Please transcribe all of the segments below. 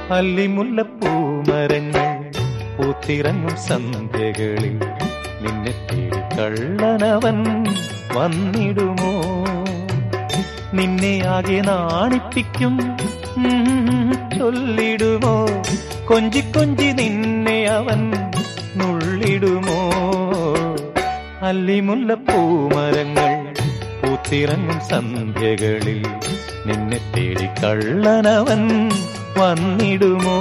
അല്ലിമുല്ലപ്പൂമരങ്ങൾ പൂത്തിറങ്ങും സന്ധ്യകളിൽ നിന്നെ തേടി കള്ളനവൻ വന്നിടുമോ? നിന്നെ ആകെ നാണിപ്പിക്കും ചൊല്ലിടുമോ? കൊഞ്ചി കൊഞ്ചി നിന്നെ അവൻ നുള്ളിടുമോ? അല്ലിമുല്ലപ്പൂമരങ്ങൾ പൂത്തിറങ്ങും സന്ധ്യകളിൽ നിന്നെ തേടി കള്ളനവൻ വന്നിടുമോ?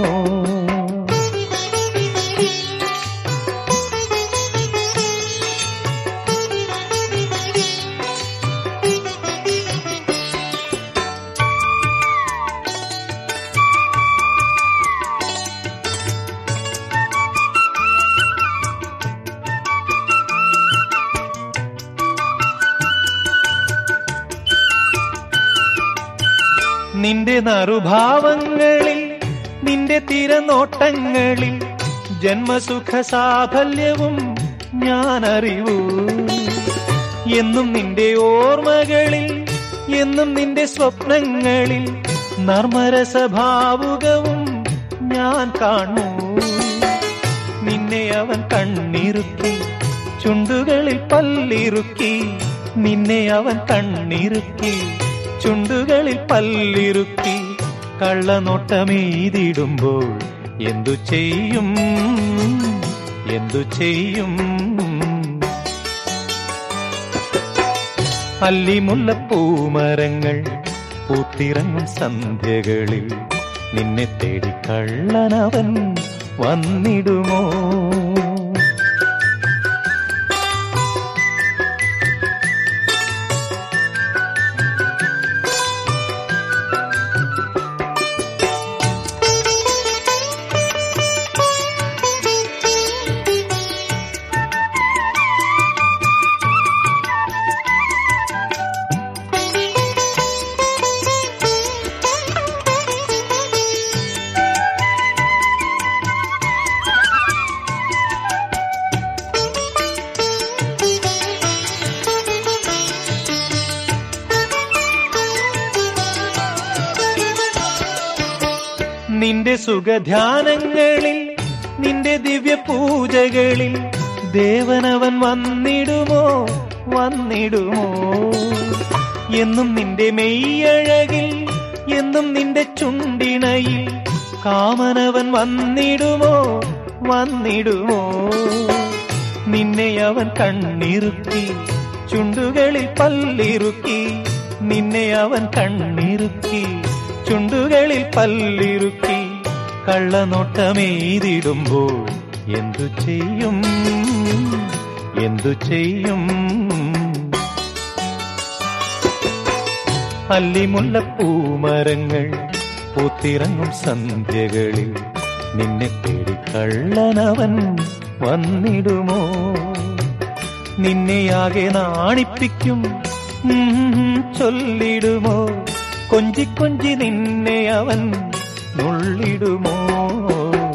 നിന്റെ നറുഭാവങ്ങളിൽ നിന്റെ തിരനോട്ടങ്ങളിൽ ജന്മസുഖ സാഫല്യവും ഞാനറിവൂ. എന്നും നിന്റെ ഓർമ്മകളിൽ എന്നും നിന്റെ സ്വപ്നങ്ങളിൽ നർമ്മരസഭാവുകവും ഞാൻ കാണൂ. നിന്നെ അവൻ കണ്ണിറുക്കി ചുണ്ടുകളിൽ പല്ലിറുക്കി, നിന്നെ അവൻ കണ്ണിറുക്കി ചുണ്ടുകളിൽ പല്ലിറുക്കി കള്ളനോട്ടമെയ്തിടുമ്പോൾ എന്തു ചെയ്യും എന്തു ചെയ്യും? അല്ലിമുല്ലപ്പൂമരങ്ങൾ പൂത്തിറങ്ങും സന്ധ്യകളിൽ നിന്നെ തേടി കള്ളനവൻ വന്നിടുമോ? നിന്റെ സുഖധ്യാനങ്ങളിൽ നിന്റെ ദിവ്യ പൂജകളിൽ ദേവനവൻ വന്നിടുമോ വന്നിടുമോ? എന്നും നിന്റെ മെയ്യഴകിൽ എന്നും നിന്റെ ചുണ്ടിണയിൽ കാമനവൻ വന്നിടുമോ വന്നിടുമോ? നിന്നെ അവൻ കണ്ണിറുക്കി ചുണ്ടുകളിൽ പല്ലിറുക്കി, നിന്നെ അവൻ കണ്ണിറുക്കി ചുണ്ടുകളിൽ പല്ലിറുക്കി കള്ളനോട്ടമെയ്തിടുമ്പോൾ എന്തു ചെയ്യും എന്തു ചെയ്യും? അല്ലിമുല്ലപ്പൂമരങ്ങൾ പൂത്തിറങ്ങും സന്ധ്യകളിൽ നിന്നെ തേടി കള്ളനവൻ വന്നിടുമോ? നിന്നെയാകെ നാണിപ്പിക്കും ചൊല്ലിടുമോ? കൊഞ്ചി കൊഞ്ചി നിന്നെ അവൻ നുള്ളിടുമോ?